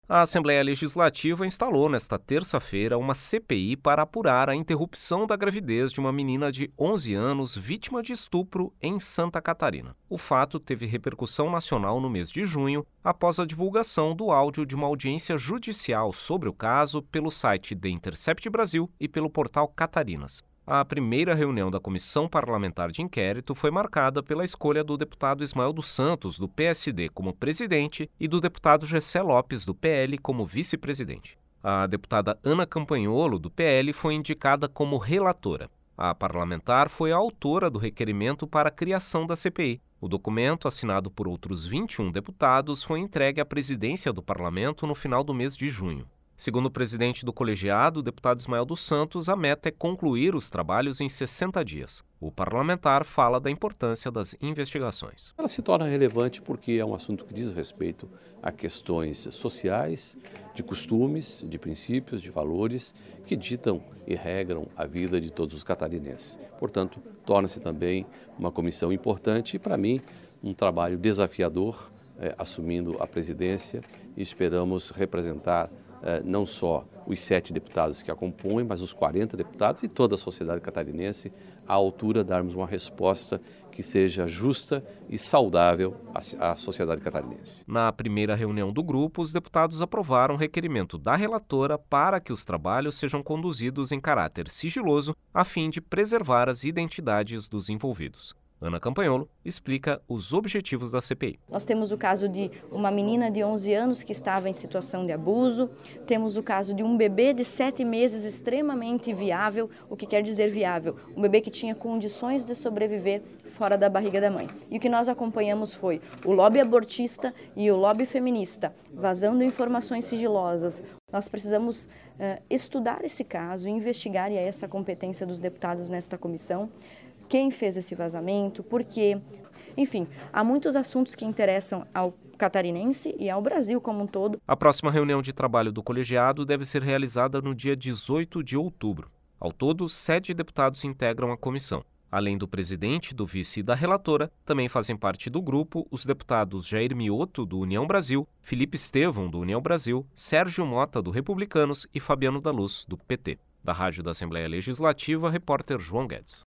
A Assembleia Legislativa instalou nesta terça-feira uma CPI para apurar a interrupção da gravidez de uma menina de 11 anos vítima de estupro em Santa Catarina. O fato teve repercussão nacional no mês de junho, após a divulgação do áudio de uma audiência judicial sobre o caso pelo site The Intercept Brasil e pelo portal Catarinas. A primeira reunião da Comissão Parlamentar de Inquérito foi marcada pela escolha do deputado Ismael dos Santos, do PSD, como presidente e do deputado Gessé Lopes, do PL, como vice-presidente. A deputada Ana Campanholo, do PL, foi indicada como relatora. A parlamentar foi a autora do requerimento para a criação da CPI. O documento, assinado por outros 21 deputados, foi entregue à presidência do parlamento no final do mês de junho. Segundo o presidente do colegiado, o deputado Ismael dos Santos, a meta é concluir os trabalhos em 60 dias. O parlamentar fala da importância das investigações. Ela se torna relevante porque é um assunto que diz respeito a questões sociais, de costumes, de princípios, de valores que ditam e regram a vida de todos os catarinenses. Portanto, torna-se também uma comissão importante e, para mim, um trabalho desafiador, assumindo a presidência, e esperamos representar não só os 7 deputados que a compõem, mas os 40 deputados e toda a sociedade catarinense à altura de darmos uma resposta que seja justa e saudável à sociedade catarinense. Na primeira reunião do grupo, os deputados aprovaram o requerimento da relatora para que os trabalhos sejam conduzidos em caráter sigiloso, a fim de preservar as identidades dos envolvidos. Ana Campanholo explica os objetivos da CPI. Nós temos o caso de uma menina de 11 anos que estava em situação de abuso, temos o caso de um bebê de 7 meses extremamente viável. O que quer dizer viável? Um bebê que tinha condições de sobreviver fora da barriga da mãe. E o que nós acompanhamos foi o lobby abortista e o lobby feminista vazando informações sigilosas. Nós precisamos estudar esse caso, investigar, e é essa a competência dos deputados nesta comissão. Quem fez esse vazamento, por quê? Enfim, há muitos assuntos que interessam ao catarinense e ao Brasil como um todo. A próxima reunião de trabalho do colegiado deve ser realizada no dia 18 de outubro. Ao todo, 7 deputados integram a comissão. Além do presidente, do vice e da relatora, também fazem parte do grupo os deputados Jair Mioto, do União Brasil, Felipe Estevão, do União Brasil, Sérgio Mota, do Republicanos e Fabiano da Luz, do PT. Da Rádio da Assembleia Legislativa, repórter João Guedes.